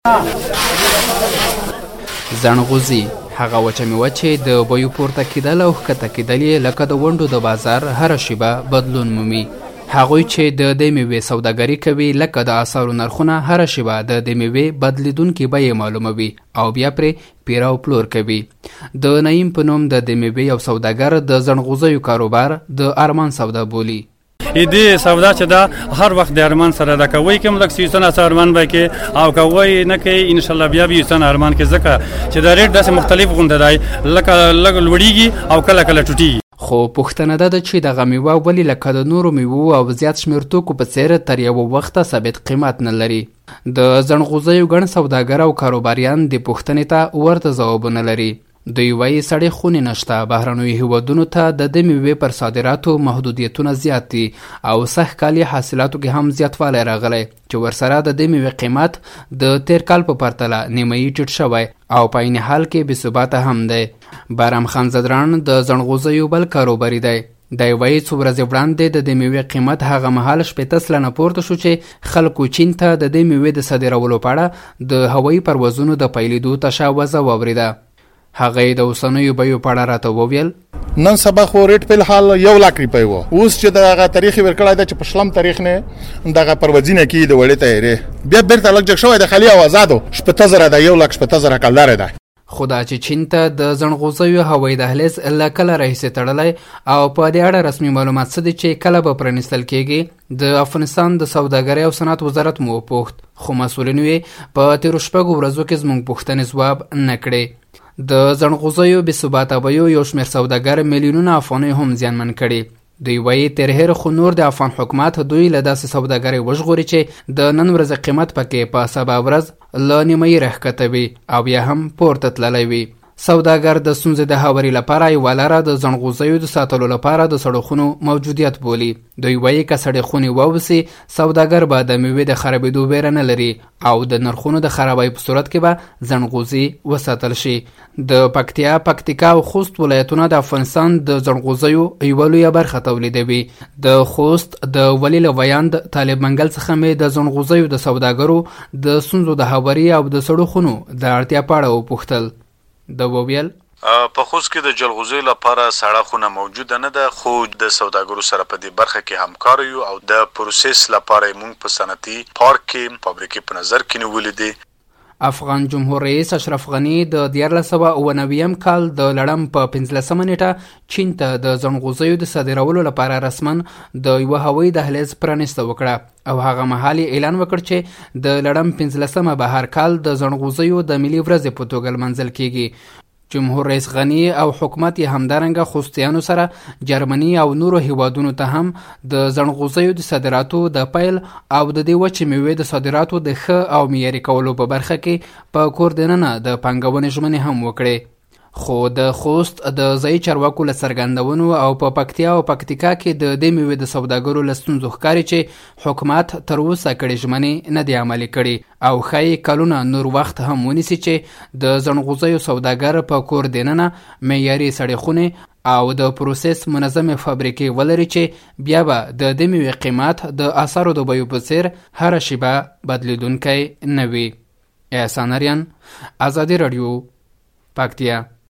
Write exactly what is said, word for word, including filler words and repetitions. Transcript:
زڼغوزي هغه وچه میوه چې د بیو پورته کیدل او ښکته کیدل یې لکه د ونډو د بازار هره شیبه بدلون مومي. هغوی چې د دې میوې سوداګري کوي لکه د اثارو نرخونه هره شیبه د دې میوې بدلیدونکې بیې معلوموي او بیا پرې پیره او پلور کوي. د نعیم په نوم د دې میوې یو سوداګر د زڼغوزیو کاروبار د ارمان سودا بولي. دې سودا چې دا هر وخت د ارمان سره ده، کوي کوم لک سیستان اس ارمان به کې او کوي نه کوي ان شاء الله بیا به سن ارمان کې ځکه چې دا ریټ داسې مختلف غونډه دی لکه لګ لوړیږي او کله کله ټوټي. خو پوښتنه ده چې دغه میوه ولې لکه د نورو میوو او زیات شمېر توکو په څیر تر یوه وخته ثابت قیمت نه لري. د زڼغوزیو ګڼ سوداګر او کاروباریان دې پوښتنې ته ورته ځوابونه لري. دوی وایي سړې خونې نشته، بهرنیو هیوادونو ته د دې میوې پر صادراتو محدودیتونه زیات دي او سږ کال یې حاصلاتو کې هم زیاتوالی راغلی چې ورسره د دې میوې قیمت د تیر کال په پرتله نیمایي ټیټ شوی او په عین حال کې بې ثباته هم دی. بارام خان زدران د زڼغوزیو بل کاروباري دی. دی وایي څو ورځې وړاندې د دې میوې قیمت هغه مهال شپېته سلنه پورته شو چې خلکو چین ته د دې میوې د صادرولو په اړه د هوایي پروازونو د پیلېدو تشه وضع واورېده. هغه د اوسنیو بیو په اړه راته وویل نن سبا خو ریټ په الحال یو لاک روپۍ و، اوس چې دغه تاریخ ورکړی دی چې په شلم تاریخ نه دغه پروازونه کې د وړې تیارې بیا بیرته لږ جګ شوی د خالي او آزادو شپېته زره ده، یو لاک شپېته زره کلدارې ده. خو دا چې چین ته د زڼغوزیو هوایي دهلیز له کله راهیسې تړلی او په دې اړه رسمي معلومات څه دي چې کله به پرانیستل کیږي. د افغانستان د سوداګرۍ او صنعت وزارت مو وپوښت خو مسؤلینو یې په تېرو شپږو ورځو کې زموږ پوښتنې ځواب نه کړې. د زڼغوزیو بې ثباته بیو یو شمېر سوداګر میلیونونه افغانۍ هم زیانمن کړي. دوی وایي تر هیر خو نور د افغان حکومت دوی له داسې سوداګرۍ وژغوري چې د نن ورځې قیمت پکې په سبا ورځ له نیمایي راښکته وي او بیا هم پورته تللی وي. سوداګر د ستونزې د هواري لپاره یوه لاره د زڼغوزیو د ساتلو لپاره د سړکونو موجودیت بولي. دوی وایي که سړې خونې واوسي سوداګر به د میوې د خرابېدو ویره نه لري او د نرخونو د خرابۍ په صورت کې به زڼغوزي وساتل شي. د پکتیا، پکتیکا او خوست ولایتونه د افغانستان د زڼغوزیو یوه لویه برخه تولیدوي. د خوست د ولي له ویاند طالب منګل څخه مې د زڼغوزیو د سوداګرو د ستونزو د هواري او د سړو خونو د اړتیا په اړه وپوښتل. د وویل په خوست کې د جلغوزیو لپاره سړه خونه موجوده نه ده، خو د سوداګرو سره په دې برخه کې همکار یو او د پروسس لپاره موږ په صنعتي پارک کې فابریکې په نظر کې نیولې دي. افغان جمهور رئیس اشرف غني د دیارلس سوه اوه نویم کال د لړم په پنځلسمه نیټه چین ته د زڼغوزیو د صادرولو لپاره رسما د یوه هوایي دهلیز پرانیسته وکړه او هغه مهال یې اعلان وکړ چې د لړم پنځلسمه به هر کال د زڼغوزیو د ملي ورځې په توګه لمانځل کیږي. جمهور رئیس غني او حکومت یې همدارنګه خوستیانو سره جرمني او نورو هیوادونو ته هم د زڼغوزیو د صادراتو د پیل او د دې وچې میوې د صادراتو د ښه او معیاري کولو په برخه کې په کور دننه د پانګونې ژمنې هم وکړې. خو د خوست د ځایي چارواکو له څرګندونو او په پکتیا او پکتیکا کې د دې میوې د سوداګرو له ستونزو ښکاري چې حکومت تر اوسه کړې ژمنې نه دي عملي کړي او ښایي کلونه نور وخت هم ونیسي چې د زڼغوزیو سوداګر په کور دننه معیاري سړې خونې او د پروسس منظمې فابریکې ولري چې بیا به د دې میوې قیمت د اثارو د بیو په څیر هره شیبه بدلیدونکی نه وي. احسان اریان، ازادي راډیو، پکتیا.